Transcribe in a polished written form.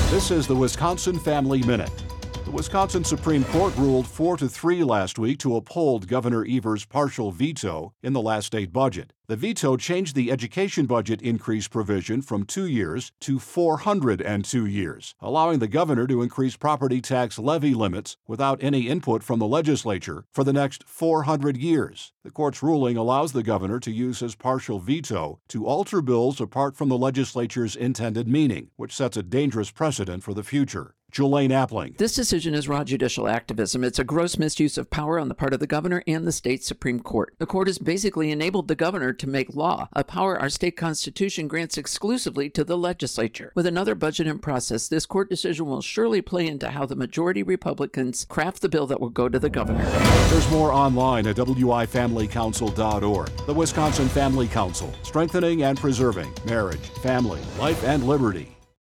This is the Wisconsin Family Minute. The Wisconsin Supreme Court ruled 4-3 last week to uphold Governor Evers' partial veto in the last state budget. The veto changed the education budget increase provision from 2 years to 402 years, allowing the governor to increase property tax levy limits without any input from the legislature for the next 400 years. The court's ruling allows the governor to use his partial veto to alter bills apart from the legislature's intended meaning, which sets a dangerous precedent for the future. Julaine Appling. This decision is raw judicial activism. It's a gross misuse of power on the part of the governor and the state Supreme Court. The court has basically enabled the governor to make law, a power our state constitution grants exclusively to the legislature. With another budget in process, this court decision will surely play into how the majority Republicans craft the bill that will go to the governor. There's more online at wifamilycouncil.org. The Wisconsin Family Council, strengthening and preserving marriage, family, life, and liberty.